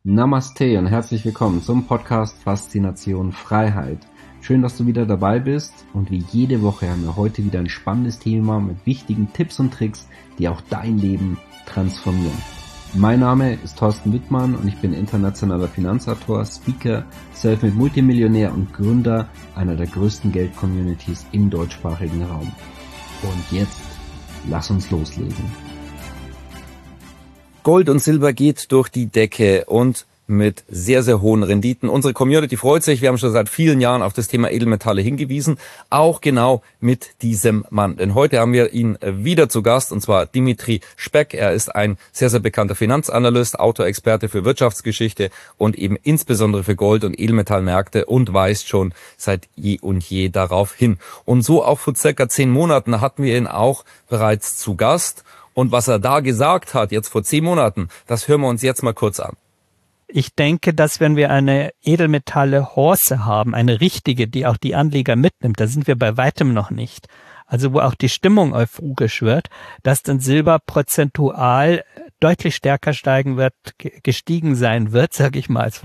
Namaste und herzlich willkommen zum Podcast Faszination Freiheit. Schön, dass du wieder dabei bist und wie jede Woche haben wir heute wieder ein spannendes Thema mit wichtigen Tipps und Tricks, die auch dein Leben transformieren. Mein Name ist Thorsten Wittmann und ich bin internationaler Finanzautor, Speaker, Selfmade Multimillionär und Gründer einer der größten Geld-Communities im deutschsprachigen Raum. Und jetzt, lass uns loslegen. Gold und Silber geht durch die Decke und mit sehr, sehr hohen Renditen. Unsere Community freut sich. Wir haben schon seit vielen Jahren auf das Thema Edelmetalle hingewiesen. Auch genau mit diesem Mann. Denn heute haben wir ihn wieder zu Gast, und zwar Dimitri Speck. Er ist ein sehr, sehr bekannter Finanzanalyst, Autorexperte für Wirtschaftsgeschichte und eben insbesondere für Gold- und Edelmetallmärkte und weist schon seit je und je darauf hin. Und so auch vor circa 10 Monaten hatten wir ihn auch bereits zu Gast. Und was er da gesagt hat, jetzt vor 10 Monaten, das hören wir uns jetzt mal kurz an. Ich denke, dass wenn wir eine Edelmetalle-Horse haben, eine richtige, die auch die Anleger mitnimmt, da sind wir bei weitem noch nicht. Also wo auch die Stimmung euphorisch wird, dass dann Silber prozentual deutlich stärker steigen wird, gestiegen sein wird, sage ich mal,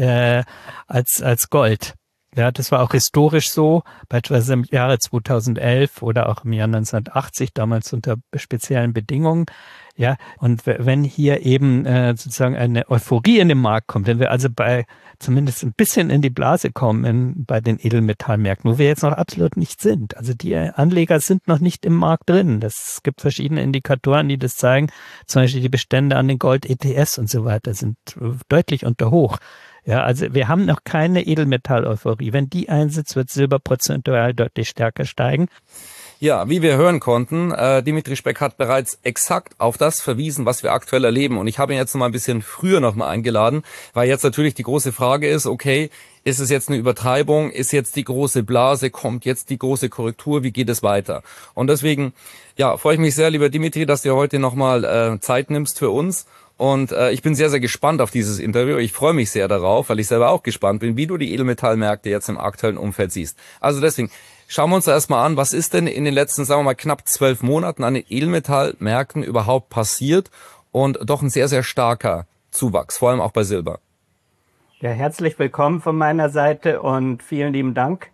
als Gold. Ja, das war auch historisch so, beispielsweise im Jahre 2011 oder auch im Jahr 1980, damals unter speziellen Bedingungen. Ja, und wenn hier eben sozusagen eine Euphorie in den Markt kommt, wenn wir also bei zumindest ein bisschen in die Blase kommen bei den Edelmetallmärkten, wo wir jetzt noch absolut nicht sind. Also die Anleger sind noch nicht im Markt drin. Es gibt verschiedene Indikatoren, die das zeigen. Zum Beispiel die Bestände an den Gold-ETFs und so weiter sind deutlich unter Hoch. Ja, also wir haben noch keine Edelmetall-Euphorie. Wenn die einsetzt, wird Silber prozentual deutlich stärker steigen. Ja, wie wir hören konnten, Dimitri Speck hat bereits exakt auf das verwiesen, was wir aktuell erleben. Und ich habe ihn jetzt noch mal ein bisschen früher noch mal eingeladen, weil jetzt natürlich die große Frage ist, okay, ist es jetzt eine Übertreibung? Ist jetzt die große Blase? Kommt jetzt die große Korrektur? Wie geht es weiter? Und deswegen, ja, freue ich mich sehr, lieber Dimitri, dass du heute noch mal Zeit nimmst für uns. Und ich bin sehr, sehr gespannt auf dieses Interview. Ich freue mich sehr darauf, weil ich selber auch gespannt bin, wie du die Edelmetallmärkte jetzt im aktuellen Umfeld siehst. Also deswegen, schauen wir uns da erstmal an, was ist denn in den letzten, sagen wir mal, knapp 12 Monaten an den Edelmetallmärkten überhaupt passiert und doch ein sehr, sehr starker Zuwachs, vor allem auch bei Silber. Ja, herzlich willkommen von meiner Seite und vielen lieben Dank.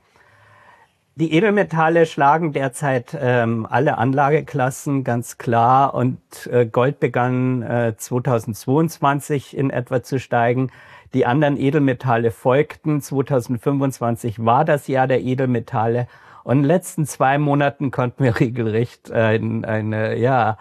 Die Edelmetalle schlagen derzeit alle Anlageklassen ganz klar und Gold begann 2022 in etwa zu steigen. Die anderen Edelmetalle folgten. 2025 war das Jahr der Edelmetalle und in den letzten 2 Monaten konnten wir regelrecht eine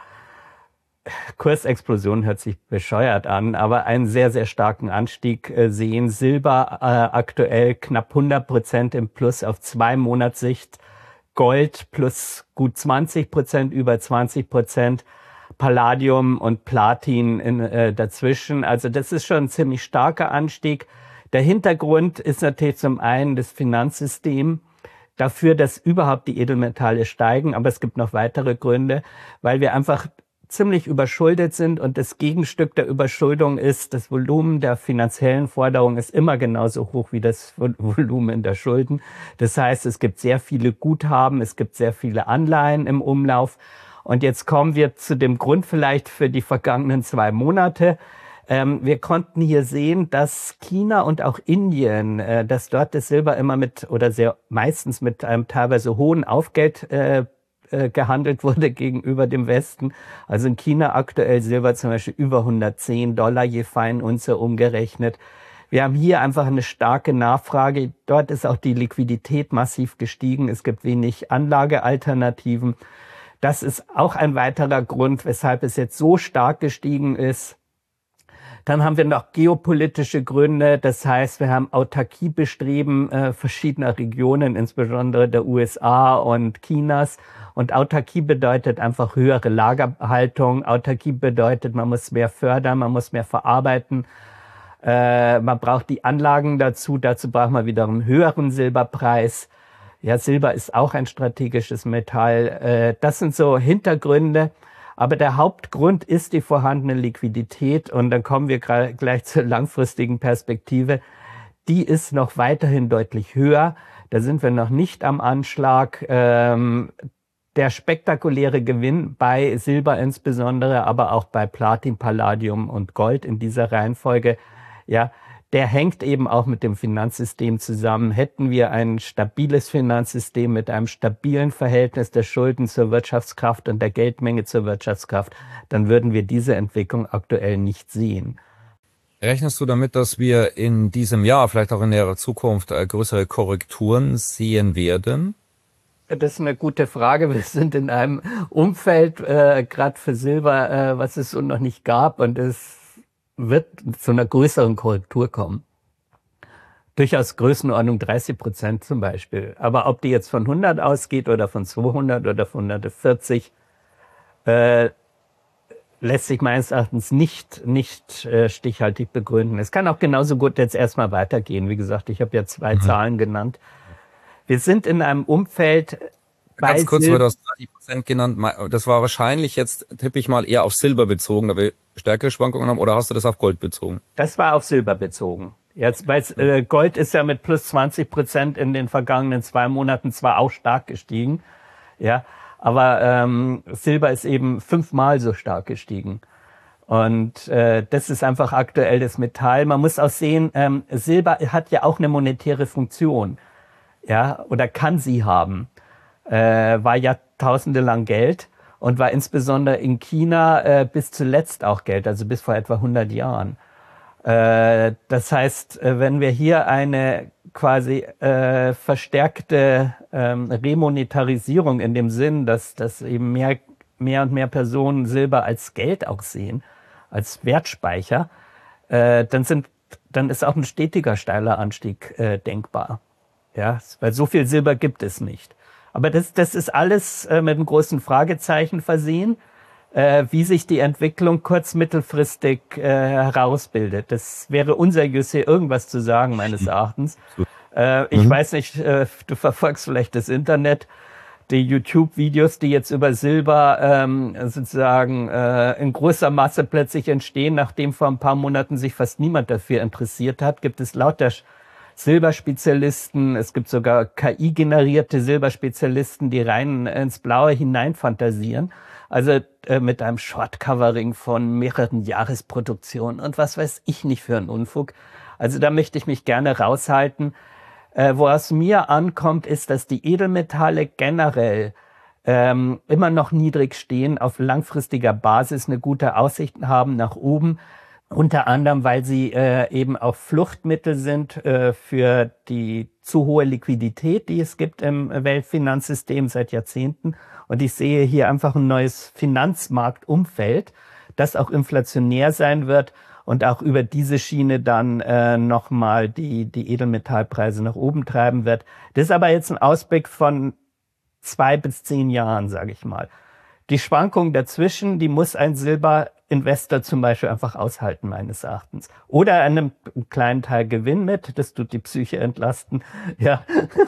Kursexplosion, hört sich bescheuert an, aber einen sehr, sehr starken Anstieg sehen. Silber aktuell knapp 100% im Plus auf 2 Monatssicht. Gold plus gut 20%, über 20%. Palladium und Platin dazwischen. Also das ist schon ein ziemlich starker Anstieg. Der Hintergrund ist natürlich zum einen das Finanzsystem dafür, dass überhaupt die Edelmetalle steigen. Aber es gibt noch weitere Gründe, weil wir einfach ziemlich überschuldet sind und das Gegenstück der Überschuldung ist, das Volumen der finanziellen Forderungen ist immer genauso hoch wie das Volumen der Schulden. Das heißt, es gibt sehr viele Guthaben, es gibt sehr viele Anleihen im Umlauf. Und jetzt kommen wir zu dem Grund vielleicht für die vergangenen 2 Monate. Wir konnten hier sehen, dass China und auch Indien, dass dort das Silber immer meistens mit einem teilweise hohen Aufgeld gehandelt wurde gegenüber dem Westen. Also in China aktuell Silber zum Beispiel über $110 je Feinunze umgerechnet. Wir haben hier einfach eine starke Nachfrage. Dort ist auch die Liquidität massiv gestiegen. Es gibt wenig Anlagealternativen. Das ist auch ein weiterer Grund, weshalb es jetzt so stark gestiegen ist. Dann haben wir noch geopolitische Gründe. Das heißt, wir haben Autarkiebestreben verschiedener Regionen, insbesondere der USA und Chinas. Und Autarkie bedeutet einfach höhere Lagerhaltung. Autarkie bedeutet, man muss mehr fördern, man muss mehr verarbeiten. Man braucht die Anlagen dazu. Dazu braucht man wiederum einen höheren Silberpreis. Ja, Silber ist auch ein strategisches Metall. Das sind so Hintergründe. Aber der Hauptgrund ist die vorhandene Liquidität. Und dann kommen wir gleich zur langfristigen Perspektive. Die ist noch weiterhin deutlich höher. Da sind wir noch nicht am Anschlag. Der spektakuläre Gewinn bei Silber insbesondere, aber auch bei Platin, Palladium und Gold in dieser Reihenfolge ja, der hängt eben auch mit dem Finanzsystem zusammen. Hätten wir ein stabiles Finanzsystem mit einem stabilen Verhältnis der Schulden zur Wirtschaftskraft und der Geldmenge zur Wirtschaftskraft, dann würden wir diese Entwicklung aktuell nicht sehen. Rechnest du damit, dass wir in diesem Jahr, vielleicht auch in näherer Zukunft, größere Korrekturen sehen werden? Das ist eine gute Frage. Wir sind in einem Umfeld, gerade für Silber, was es so noch nicht gab, und es wird zu einer größeren Korrektur kommen. Durchaus Größenordnung 30% zum Beispiel. Aber ob die jetzt von 100 ausgeht oder von 200 oder von 140, lässt sich meines Erachtens nicht stichhaltig begründen. Es kann auch genauso gut jetzt erstmal weitergehen. Wie gesagt, ich habe ja 2 Zahlen genannt. Wir sind in einem Umfeld. Ganz kurz, weil du hast 30% genannt. Das war wahrscheinlich jetzt, tippe ich mal, eher auf Silber bezogen, da wir stärkere Schwankungen haben, oder hast du das auf Gold bezogen? Das war auf Silber bezogen. Jetzt, weil Gold ist ja mit plus 20% in den vergangenen 2 Monaten zwar auch stark gestiegen, ja, aber Silber ist eben 5-mal so stark gestiegen. Und das ist einfach aktuell das Metall. Man muss auch sehen, Silber hat ja auch eine monetäre Funktion, ja, oder kann sie haben. War Jahrtausende lang Geld und war insbesondere in China bis zuletzt auch Geld, also bis vor etwa 100 Jahren. Das heißt, wenn wir hier eine quasi verstärkte Remonetarisierung in dem Sinn, dass eben mehr und mehr Personen Silber als Geld auch sehen, als Wertspeicher, dann ist auch ein stetiger steiler Anstieg denkbar. Ja, weil so viel Silber gibt es nicht. Aber das ist alles mit einem großen Fragezeichen versehen, wie sich die Entwicklung mittelfristig herausbildet. Das wäre unseriös, hier irgendwas zu sagen, meines Erachtens. Ich weiß nicht, du verfolgst vielleicht das Internet, die YouTube-Videos, die jetzt über Silber sozusagen in großer Masse plötzlich entstehen, nachdem vor ein paar Monaten sich fast niemand dafür interessiert hat, gibt es lauter Silberspezialisten, es gibt sogar KI-generierte Silberspezialisten, die rein ins Blaue hineinfantasieren. Also mit einem Short-Covering von mehreren Jahresproduktionen und was weiß ich nicht für einen Unfug. Also da möchte ich mich gerne raushalten. Wo es mir ankommt, ist, dass die Edelmetalle generell immer noch niedrig stehen, auf langfristiger Basis eine gute Aussicht haben nach oben. Unter anderem, weil sie eben auch Fluchtmittel sind für die zu hohe Liquidität, die es gibt im Weltfinanzsystem seit Jahrzehnten. Und ich sehe hier einfach ein neues Finanzmarktumfeld, das auch inflationär sein wird und auch über diese Schiene dann nochmal die Edelmetallpreise nach oben treiben wird. Das ist aber jetzt ein Ausblick von 2 bis 10 Jahren, sage ich mal. Die Schwankung dazwischen, die muss ein Silberinvestor zum Beispiel einfach aushalten, meines Erachtens. Oder einen kleinen Teil Gewinn mit, das tut die Psyche entlasten. Ja.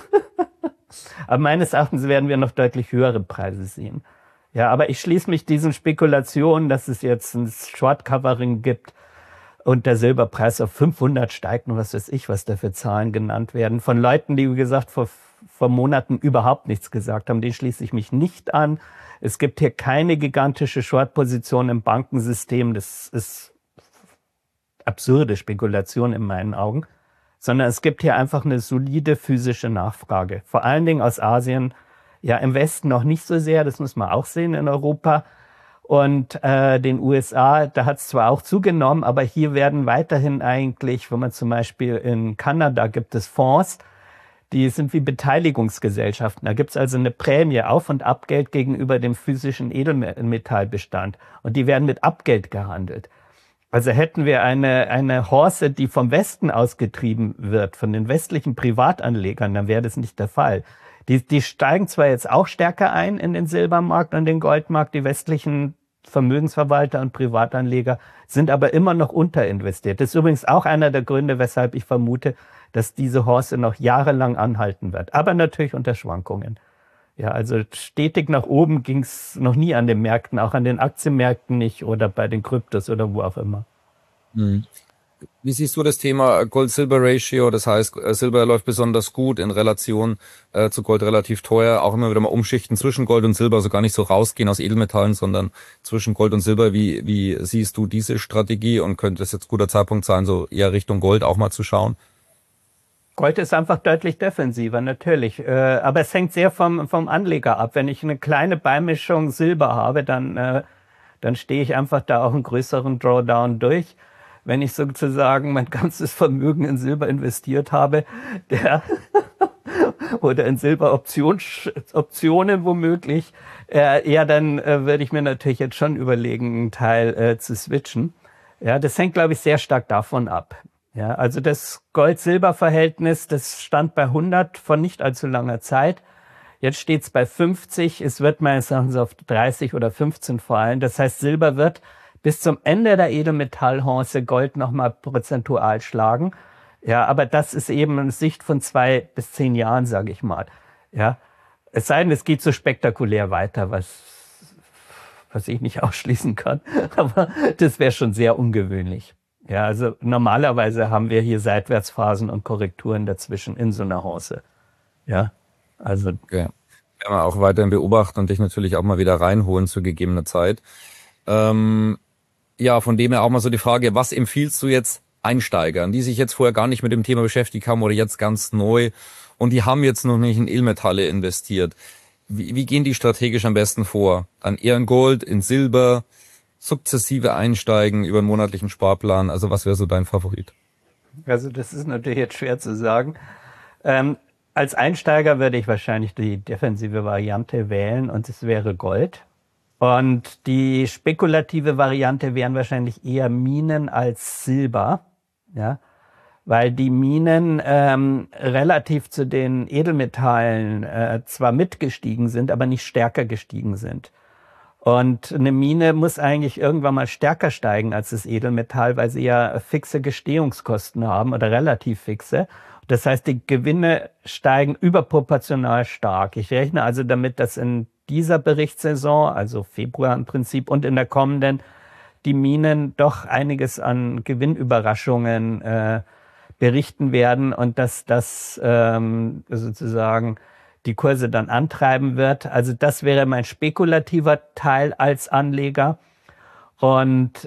Aber meines Erachtens werden wir noch deutlich höhere Preise sehen. Ja, aber ich schließe mich diesen Spekulationen, dass es jetzt ein Short-Covering gibt und der Silberpreis auf 500 steigt und was weiß ich, was da für Zahlen genannt werden. Von Leuten, die, wie gesagt, vor Monaten überhaupt nichts gesagt haben, den schließe ich mich nicht an. Es gibt hier keine gigantische Short-Position im Bankensystem. Das ist absurde Spekulation in meinen Augen. Sondern es gibt hier einfach eine solide physische Nachfrage. Vor allen Dingen aus Asien. Ja, im Westen noch nicht so sehr, das muss man auch sehen in Europa. Und den USA, da hat es zwar auch zugenommen, aber hier werden weiterhin eigentlich, wenn man zum Beispiel in Kanada gibt es Fonds, die sind wie Beteiligungsgesellschaften. Da gibt's also eine Prämie, Auf- und Abgeld gegenüber dem physischen Edelmetallbestand. Und die werden mit Abgeld gehandelt. Also hätten wir eine Horse, die vom Westen ausgetrieben wird, von den westlichen Privatanlegern, dann wäre das nicht der Fall. Die steigen zwar jetzt auch stärker ein in den Silbermarkt und den Goldmarkt, die westlichen Vermögensverwalter und Privatanleger sind aber immer noch unterinvestiert. Das ist übrigens auch einer der Gründe, weshalb ich vermute, dass diese Horse noch jahrelang anhalten wird. Aber natürlich unter Schwankungen. Ja, also stetig nach oben ging es noch nie an den Märkten, auch an den Aktienmärkten nicht oder bei den Kryptos oder wo auch immer. Wie siehst du das Thema Gold-Silber-Ratio? Das heißt, Silber läuft besonders gut in Relation zu Gold relativ teuer. Auch immer wieder mal umschichten zwischen Gold und Silber, also gar nicht so rausgehen aus Edelmetallen, sondern zwischen Gold und Silber. Wie siehst du diese Strategie und könnte es jetzt guter Zeitpunkt sein, so eher Richtung Gold auch mal zu schauen? Gold ist einfach deutlich defensiver, natürlich. Aber es hängt sehr vom Anleger ab. Wenn ich eine kleine Beimischung Silber habe, dann stehe ich einfach da auch einen größeren Drawdown durch. Wenn ich sozusagen mein ganzes Vermögen in Silber investiert habe, oder in Silberoptionen womöglich, dann würde ich mir natürlich jetzt schon überlegen, einen Teil zu switchen. Ja, das hängt, glaube ich, sehr stark davon ab. Ja, also das Gold-Silber-Verhältnis, das stand bei 100 vor nicht allzu langer Zeit. Jetzt steht es bei 50. Es wird meines Erachtens auf 30 oder 15 fallen. Das heißt, Silber wird bis zum Ende der Edelmetallhorse Gold nochmal prozentual schlagen. Ja, aber das ist eben eine Sicht von 2 bis 10 Jahren, sage ich mal. Ja, es sei denn, es geht so spektakulär weiter, was ich nicht ausschließen kann. Aber das wäre schon sehr ungewöhnlich. Ja, also normalerweise haben wir hier Seitwärtsphasen und Korrekturen dazwischen in so einer Horse. Ja, also. Okay. Werden wir auch weiterhin beobachten und dich natürlich auch mal wieder reinholen zu gegebener Zeit. Ja, von dem her auch mal so die Frage, was empfiehlst du jetzt Einsteigern, die sich jetzt vorher gar nicht mit dem Thema beschäftigt haben oder jetzt ganz neu und die haben jetzt noch nicht in Edelmetalle investiert? Wie gehen die strategisch am besten vor? Dann eher in Gold, in Silber, sukzessive einsteigen über einen monatlichen Sparplan? Also was wäre so dein Favorit? Also das ist natürlich jetzt schwer zu sagen. Als Einsteiger würde ich wahrscheinlich die defensive Variante wählen und es wäre Gold. Und die spekulative Variante wären wahrscheinlich eher Minen als Silber, ja, weil die Minen relativ zu den Edelmetallen zwar mitgestiegen sind, aber nicht stärker gestiegen sind. Und eine Mine muss eigentlich irgendwann mal stärker steigen als das Edelmetall, weil sie ja fixe Gestehungskosten haben oder relativ fixe. Das heißt, die Gewinne steigen überproportional stark. Ich rechne also damit, dass in dieser Berichtssaison, also Februar im Prinzip, und in der kommenden, die Minen doch einiges an Gewinnüberraschungen berichten werden und dass das sozusagen die Kurse dann antreiben wird. Also das wäre mein spekulativer Teil als Anleger. Und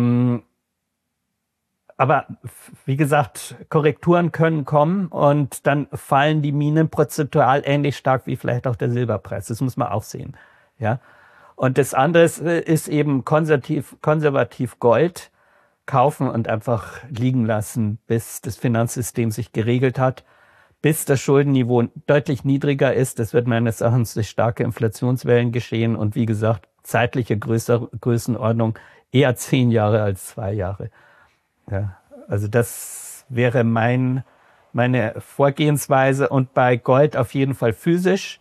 aber wie gesagt, Korrekturen können kommen und dann fallen die Minen prozentual ähnlich stark wie vielleicht auch der Silberpreis. Das muss man auch sehen. Ja. Und das andere ist eben konservativ Gold kaufen und einfach liegen lassen, bis das Finanzsystem sich geregelt hat, bis das Schuldenniveau deutlich niedriger ist. Das wird meines Erachtens durch starke Inflationswellen geschehen und wie gesagt, zeitliche Größenordnung eher 10 Jahre als 2 Jahre. Ja, also das wäre meine Vorgehensweise und bei Gold auf jeden Fall physisch.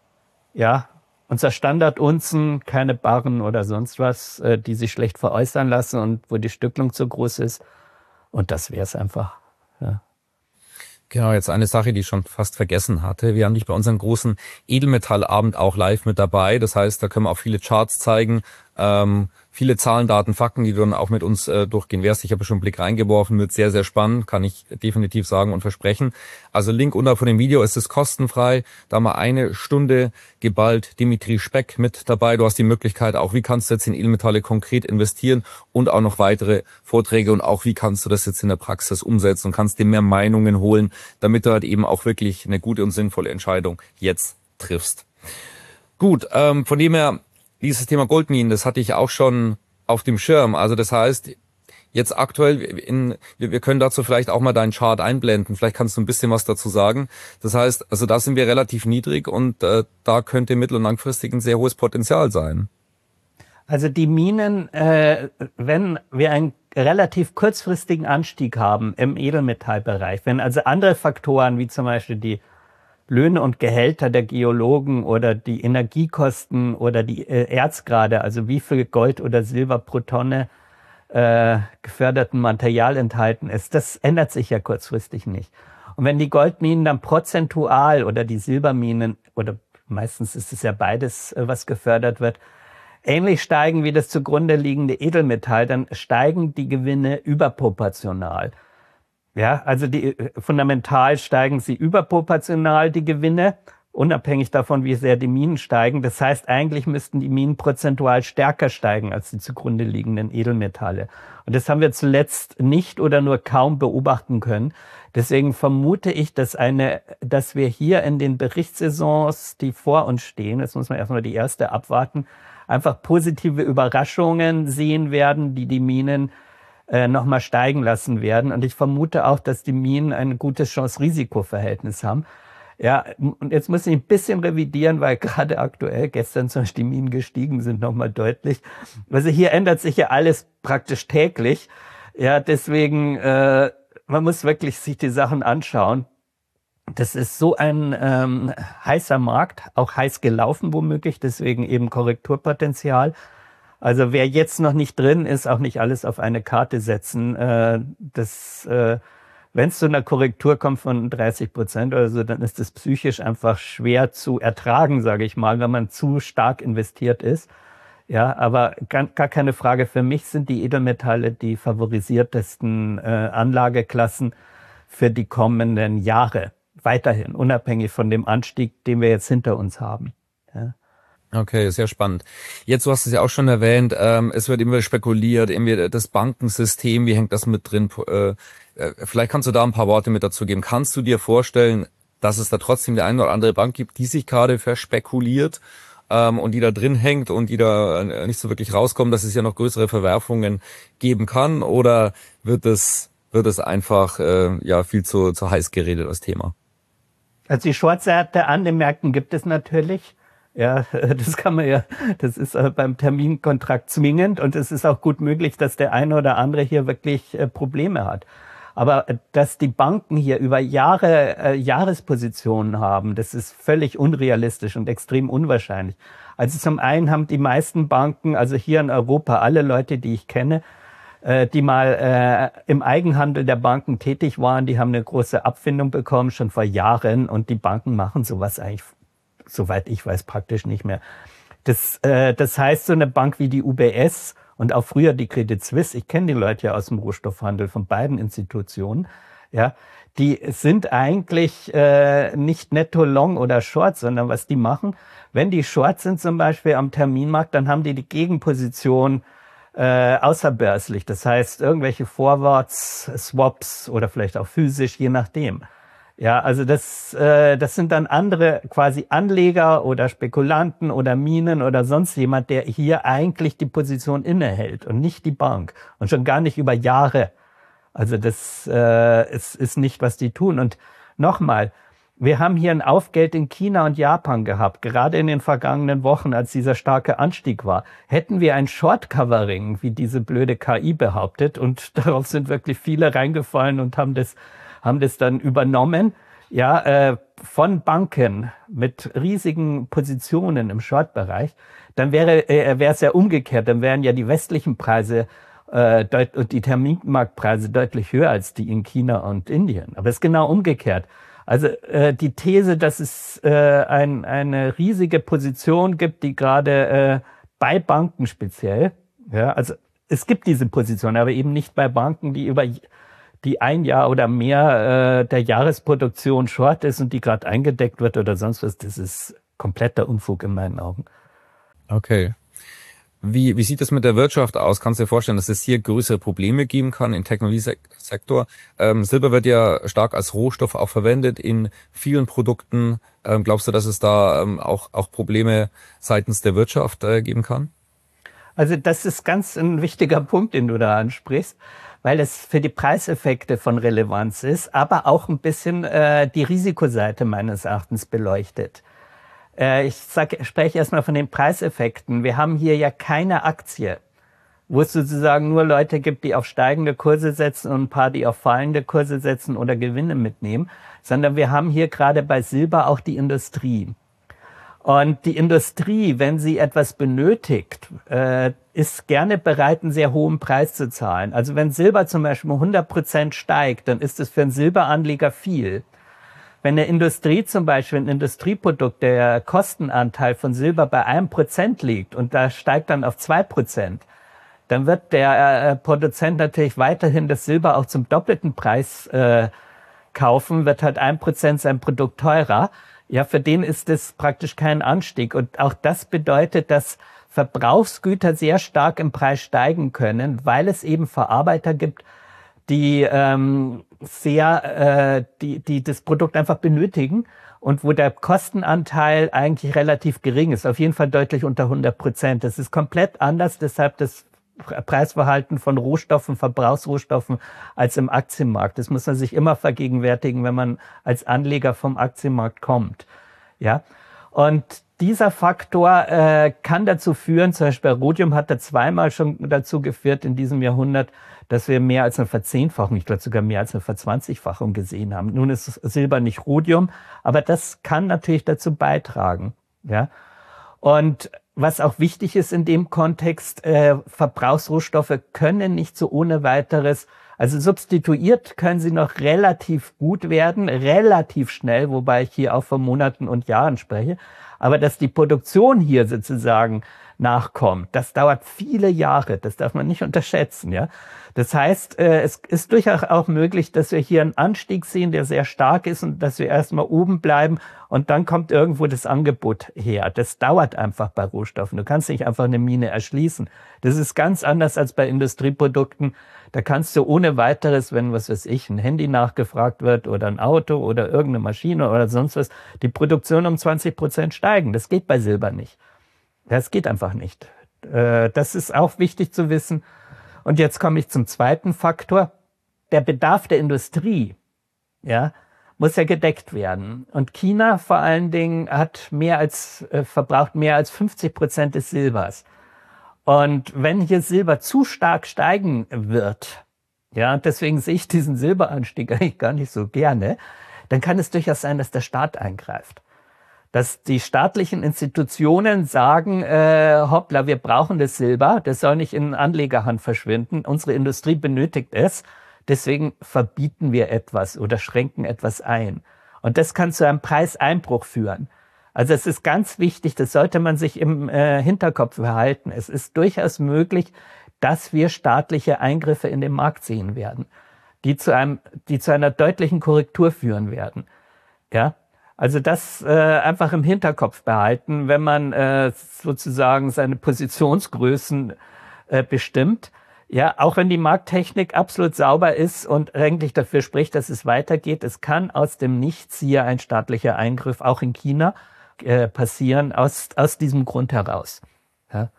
Ja, unser Standardunzen, keine Barren oder sonst was, die sich schlecht veräußern lassen und wo die Stückelung zu groß ist. Und das wäre es einfach. Ja. Genau, jetzt eine Sache, die ich schon fast vergessen hatte. Wir haben dich bei unserem großen Edelmetallabend auch live mit dabei. Das heißt, da können wir auch viele Charts zeigen, viele Zahlen, Daten, Fakten, die du dann auch mit uns durchgehen wirst. Ich habe schon einen Blick reingeworfen, wird sehr, sehr spannend, kann ich definitiv sagen und versprechen. Also Link unter von dem Video, es ist kostenfrei. Da haben wir 1 Stunde geballt Dimitri Speck mit dabei. Du hast die Möglichkeit auch, wie kannst du jetzt in Edelmetalle konkret investieren und auch noch weitere Vorträge und auch, wie kannst du das jetzt in der Praxis umsetzen und kannst dir mehr Meinungen holen, damit du halt eben auch wirklich eine gute und sinnvolle Entscheidung jetzt triffst. Gut, von dem her, dieses Thema Goldminen, das hatte ich auch schon auf dem Schirm. Also das heißt, jetzt aktuell, wir können dazu vielleicht auch mal deinen Chart einblenden. Vielleicht kannst du ein bisschen was dazu sagen. Das heißt, also da sind wir relativ niedrig und da könnte mittel- und langfristig ein sehr hohes Potenzial sein. Also die Minen, wenn wir einen relativ kurzfristigen Anstieg haben im Edelmetallbereich, wenn also andere Faktoren wie zum Beispiel die Löhne und Gehälter der Geologen oder die Energiekosten oder die Erzgrade, also wie viel Gold oder Silber pro Tonne geförderten Material enthalten ist, das ändert sich ja kurzfristig nicht. Und wenn die Goldminen dann prozentual oder die Silberminen, oder meistens ist es ja beides, was gefördert wird, ähnlich steigen wie das zugrunde liegende Edelmetall, dann steigen die Gewinne überproportional. Ja, also fundamental steigen sie überproportional, die Gewinne, unabhängig davon, wie sehr die Minen steigen. Das heißt, eigentlich müssten die Minen prozentual stärker steigen als die zugrunde liegenden Edelmetalle. Und das haben wir zuletzt nicht oder nur kaum beobachten können. Deswegen vermute ich, dass wir hier in den Berichtssaisons, die vor uns stehen, jetzt muss man erstmal die erste abwarten, einfach positive Überraschungen sehen werden, die Minen nochmal steigen lassen werden. Und ich vermute auch, dass die Minen ein gutes Chance-Risiko-Verhältnis haben. Ja, und jetzt muss ich ein bisschen revidieren, weil gerade aktuell, gestern zum Beispiel die Minen gestiegen sind nochmal deutlich. Also hier ändert sich ja alles praktisch täglich. Ja, deswegen, man muss wirklich sich die Sachen anschauen. Das ist so ein heißer Markt, auch heiß gelaufen womöglich, deswegen eben Korrekturpotenzial. Also wer jetzt noch nicht drin ist, auch nicht alles auf eine Karte setzen. Wenn es zu einer Korrektur kommt von 30% oder so, dann ist das psychisch einfach schwer zu ertragen, sage ich mal, wenn man zu stark investiert ist. Ja, aber gar keine Frage. Für mich sind die Edelmetalle die favorisiertesten Anlageklassen für die kommenden Jahre. Weiterhin, unabhängig von dem Anstieg, den wir jetzt hinter uns haben. Ja. Okay, sehr spannend. Jetzt, du hast es ja auch schon erwähnt, es wird immer spekuliert, irgendwie das Bankensystem, wie hängt das mit drin? Vielleicht kannst du da ein paar Worte mit dazu geben. Kannst du dir vorstellen, dass es da trotzdem die eine oder andere Bank gibt, die sich gerade verspekuliert und die da drin hängt und die da nicht so wirklich rauskommen, dass es ja noch größere Verwerfungen geben kann? Oder wird es einfach viel zu heiß geredet, das Thema? Also die Shortseite an den Märkten gibt es natürlich. Ja, das kann man ja, das ist beim Terminkontrakt zwingend und es ist auch gut möglich, dass der eine oder andere hier wirklich Probleme hat. Aber dass die Banken hier über Jahre Jahrespositionen haben, das ist völlig unrealistisch und extrem unwahrscheinlich. Also zum einen haben die meisten Banken, also hier in Europa, alle Leute, die ich kenne, die mal im Eigenhandel der Banken tätig waren, die haben eine große Abfindung bekommen, schon vor Jahren. Und die Banken machen sowas eigentlich, soweit ich weiß, praktisch nicht mehr. Das heißt, so eine Bank wie die UBS und auch früher die Credit Suisse, ich kenne die Leute ja aus dem Rohstoffhandel von beiden Institutionen, ja, die sind eigentlich nicht netto long oder short, sondern was die machen, wenn die short sind zum Beispiel am Terminmarkt, dann haben die Gegenposition außerbörslich. Das heißt, irgendwelche Forwards, Swaps oder vielleicht auch physisch, je nachdem. Ja, also das sind dann andere quasi Anleger oder Spekulanten oder Minen oder sonst jemand, der hier eigentlich die Position innehält und nicht die Bank und schon gar nicht über Jahre. Also das ist nicht, was die tun. Und nochmal, wir haben hier ein Aufgeld in China und Japan gehabt, gerade in den vergangenen Wochen, als dieser starke Anstieg war. Hätten wir ein Short-Covering, wie diese blöde KI behauptet, und darauf sind wirklich viele reingefallen und haben das dann übernommen, ja, von Banken mit riesigen Positionen im Short-Bereich, dann wäre es ja umgekehrt, dann wären ja die westlichen Preise und die Terminmarktpreise deutlich höher als die in China und Indien. Aber es ist genau umgekehrt. Also die These, dass es eine riesige Position gibt, die gerade bei Banken speziell, ja, also es gibt diese Position, aber eben nicht bei Banken, die über die ein Jahr oder mehr der Jahresproduktion short ist und die gerade eingedeckt wird oder sonst was, das ist kompletter Unfug in meinen Augen. Okay. Wie sieht es mit der Wirtschaft aus? Kannst du dir vorstellen, dass es hier größere Probleme geben kann im Technologiesektor? Silber wird ja stark als Rohstoff auch verwendet in vielen Produkten. Glaubst du, dass es da auch Probleme seitens der Wirtschaft geben kann? Also das ist ganz ein wichtiger Punkt, den du da ansprichst, weil es für die Preiseffekte von Relevanz ist, aber auch ein bisschen die Risikoseite meines Erachtens beleuchtet. Ich spreche erstmal von den Preiseffekten. Wir haben hier ja keine Aktie, wo es sozusagen nur Leute gibt, die auf steigende Kurse setzen und ein paar, die auf fallende Kurse setzen oder Gewinne mitnehmen, sondern wir haben hier gerade bei Silber auch die Industrie. Und die Industrie, wenn sie etwas benötigt, ist gerne bereit, einen sehr hohen Preis zu zahlen. Also wenn Silber zum Beispiel 100% steigt, dann ist es für einen Silberanleger viel. wenn eine Industrie zum Beispiel, ein Industrieprodukt, der Kostenanteil von Silber bei 1% liegt und da steigt dann auf 2%, dann wird der Produzent natürlich weiterhin das Silber auch zum doppelten Preis kaufen, wird halt 1% sein Produkt teurer. Ja, für den ist das praktisch kein Anstieg. Und auch das bedeutet, dass Verbrauchsgüter sehr stark im Preis steigen können, weil es eben Verarbeiter gibt, die die das Produkt einfach benötigen und wo der Kostenanteil eigentlich relativ gering ist, auf jeden Fall deutlich unter 100%. Das ist komplett anders, deshalb das Preisverhalten von Rohstoffen, Verbrauchsrohstoffen als im Aktienmarkt. Das muss man sich immer vergegenwärtigen, wenn man als Anleger vom Aktienmarkt kommt. Ja, und dieser Faktor kann dazu führen, zum Beispiel Rhodium hat da zweimal schon dazu geführt in diesem Jahrhundert, dass wir mehr als eine Verzehnfachung, ich glaube sogar mehr als eine Verzwanzigfachung gesehen haben. Nun ist Silber nicht Rhodium, aber das kann natürlich dazu beitragen. Ja, und was auch wichtig ist in dem Kontext, Verbrauchsrohstoffe können nicht so ohne weiteres, also substituiert können sie noch relativ gut werden, relativ schnell, wobei ich hier auch von Monaten und Jahren spreche. Aber dass die Produktion hier sozusagen nachkommt, das dauert viele Jahre, das darf man nicht unterschätzen, ja. Das heißt, es ist durchaus auch möglich, dass wir hier einen Anstieg sehen, der sehr stark ist und dass wir erstmal oben bleiben und dann kommt irgendwo das Angebot her. Das dauert einfach bei Rohstoffen. Du kannst nicht einfach eine Mine erschließen. Das ist ganz anders als bei Industrieprodukten. Da kannst du ohne weiteres, wenn, was weiß ich, ein Handy nachgefragt wird oder ein Auto oder irgendeine Maschine oder sonst was, die Produktion um 20% steigen. Das geht bei Silber nicht. Das geht einfach nicht. Das ist auch wichtig zu wissen. Und jetzt komme ich zum zweiten Faktor. Der Bedarf der Industrie, ja, muss ja gedeckt werden. Und China vor allen Dingen hat verbraucht mehr als 50% des Silbers. Und wenn hier Silber zu stark steigen wird, ja, deswegen sehe ich diesen Silberanstieg eigentlich gar nicht so gerne, dann kann es durchaus sein, dass der Staat eingreift. Dass die staatlichen Institutionen sagen, hoppla, wir brauchen das Silber, das soll nicht in Anlegerhand verschwinden, unsere Industrie benötigt es, deswegen verbieten wir etwas oder schränken etwas ein. Und das kann zu einem Preiseinbruch führen. Also es ist ganz wichtig, das sollte man sich im Hinterkopf behalten. Es ist durchaus möglich, dass wir staatliche Eingriffe in den Markt sehen werden, die zu einer deutlichen Korrektur führen werden. Ja. Also das einfach im Hinterkopf behalten, wenn man sozusagen seine Positionsgrößen bestimmt. Ja, auch wenn die Markttechnik absolut sauber ist und eigentlich dafür spricht, dass es weitergeht, es kann aus dem Nichts hier ein staatlicher Eingriff auch in China passieren, aus diesem Grund heraus. Ja.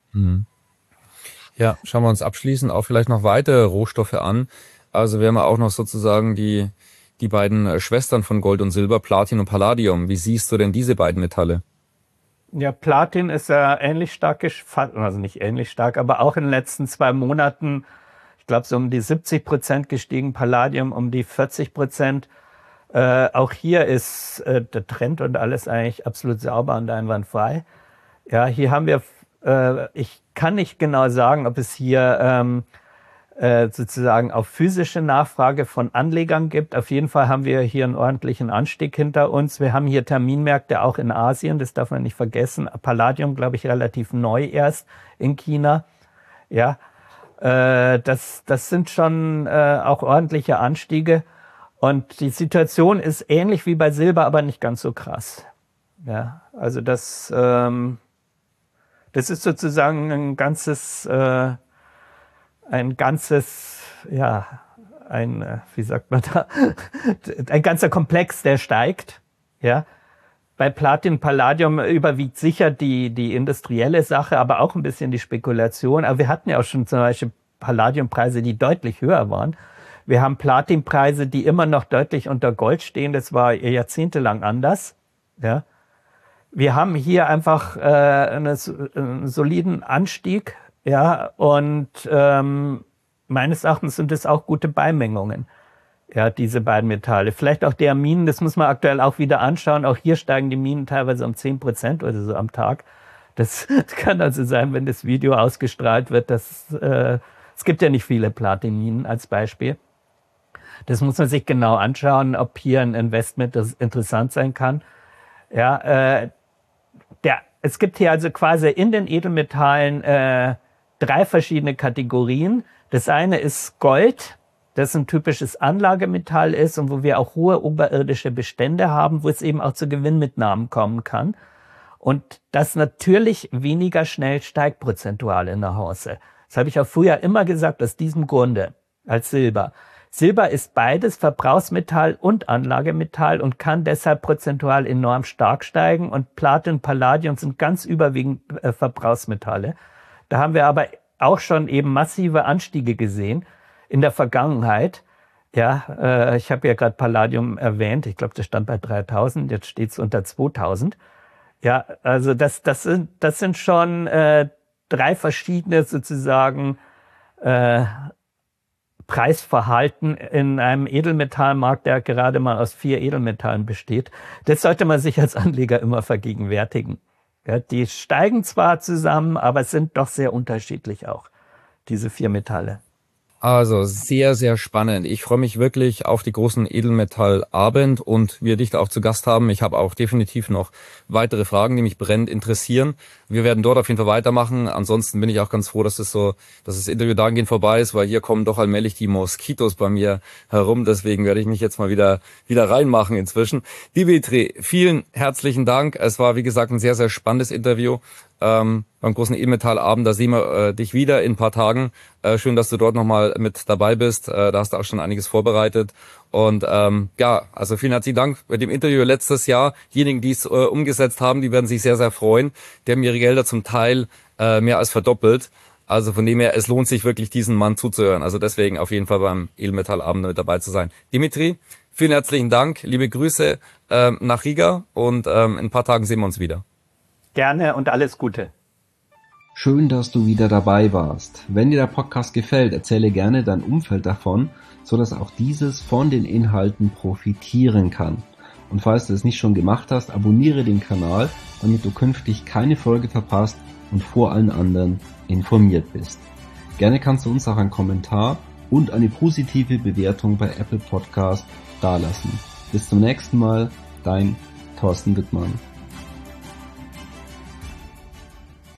Ja, schauen wir uns abschließend auch vielleicht noch weitere Rohstoffe an. Also wir haben auch noch sozusagen die beiden Schwestern von Gold und Silber, Platin und Palladium. Wie siehst du denn diese beiden Metalle? Ja, Platin ist ja ähnlich stark, also nicht ähnlich stark, aber auch in den letzten 2 Monaten, ich glaube so um die 70% gestiegen, Palladium um die 40%. Auch hier ist der Trend und alles eigentlich absolut sauber und einwandfrei. Ja, hier haben wir, ich kann nicht genau sagen, ob es hier sozusagen auf physische Nachfrage von Anlegern gibt. Auf jeden Fall haben wir hier einen ordentlichen Anstieg hinter uns. Wir haben hier Terminmärkte auch in Asien, das darf man nicht vergessen. Palladium, glaube ich, relativ neu erst in China. Ja, das sind schon auch ordentliche Anstiege. Und die Situation ist ähnlich wie bei Silber, aber nicht ganz so krass. Ja, also das ist sozusagen ein ganzes, wie sagt man da, ein ganzer Komplex, der steigt, ja. Bei Platin, Palladium überwiegt sicher die industrielle Sache, aber auch ein bisschen die Spekulation. Aber wir hatten ja auch schon zum Beispiel Palladiumpreise, die deutlich höher waren. Wir haben Platinpreise, die immer noch deutlich unter Gold stehen. Das war jahrzehntelang anders, ja. Wir haben hier einfach einen soliden Anstieg, ja, und meines Erachtens sind es auch gute Beimengungen, ja, diese beiden Metalle. Vielleicht auch der Minen, das muss man aktuell auch wieder anschauen. Auch hier steigen die Minen teilweise um 10% oder so am Tag. Das kann also sein, wenn das Video ausgestrahlt wird, dass es gibt ja nicht viele Platinminen als Beispiel. Das muss man sich genau anschauen, ob hier ein Investment das interessant sein kann. Ja, es gibt hier also quasi in den Edelmetallen 3 verschiedene Kategorien. Das eine ist Gold, das ein typisches Anlagemetall ist und wo wir auch hohe oberirdische Bestände haben, wo es eben auch zu Gewinnmitnahmen kommen kann. Und das natürlich weniger schnell steigt prozentual in der Hause. Das habe ich auch früher immer gesagt, aus diesem Grunde, als Silber. Silber ist beides Verbrauchsmetall und Anlagemetall und kann deshalb prozentual enorm stark steigen. Und Platin, Palladium sind ganz überwiegend Verbrauchsmetalle. Da haben wir aber auch schon eben massive Anstiege gesehen in der Vergangenheit. Ja, ich habe ja gerade Palladium erwähnt. Ich glaube, das stand bei 3.000. Jetzt steht es unter 2.000. Ja, also das sind schon 3 verschiedene sozusagen Preisverhalten in einem Edelmetallmarkt, der gerade mal aus 4 Edelmetallen besteht. Das sollte man sich als Anleger immer vergegenwärtigen. Ja, die steigen zwar zusammen, aber sind doch sehr unterschiedlich auch, diese 4 Metalle. Also sehr, sehr spannend. Ich freue mich wirklich auf die großen Edelmetallabend und wir dich da auch zu Gast haben. Ich habe auch definitiv noch weitere Fragen, die mich brennend interessieren. Wir werden dort auf jeden Fall weitermachen. Ansonsten bin ich auch ganz froh, dass das Interview dahingehend vorbei ist, weil hier kommen doch allmählich die Moskitos bei mir herum. Deswegen werde ich mich jetzt mal wieder reinmachen inzwischen. Dimitri, vielen herzlichen Dank. Es war, wie gesagt, ein sehr, sehr spannendes Interview. Beim großen Edelmetallabend, da sehen wir dich wieder in ein paar Tagen. Schön, dass du dort nochmal mit dabei bist. Da hast du auch schon einiges vorbereitet. Und also vielen herzlichen Dank mit dem Interview letztes Jahr. Diejenigen, die es umgesetzt haben, die werden sich sehr, sehr freuen. Die haben ihre Gelder zum Teil mehr als verdoppelt. Also von dem her, es lohnt sich wirklich, diesen Mann zuzuhören. Also deswegen auf jeden Fall beim Edelmetallabend mit dabei zu sein. Dimitri, vielen herzlichen Dank. Liebe Grüße nach Riga und in ein paar Tagen sehen wir uns wieder. Gerne und alles Gute. Schön, dass du wieder dabei warst. Wenn dir der Podcast gefällt, erzähle gerne dein Umfeld davon, sodass auch dieses von den Inhalten profitieren kann. Und falls du es nicht schon gemacht hast, abonniere den Kanal, damit du künftig keine Folge verpasst und vor allen anderen informiert bist. Gerne kannst du uns auch einen Kommentar und eine positive Bewertung bei Apple Podcast dalassen. Bis zum nächsten Mal, dein Thorsten Wittmann.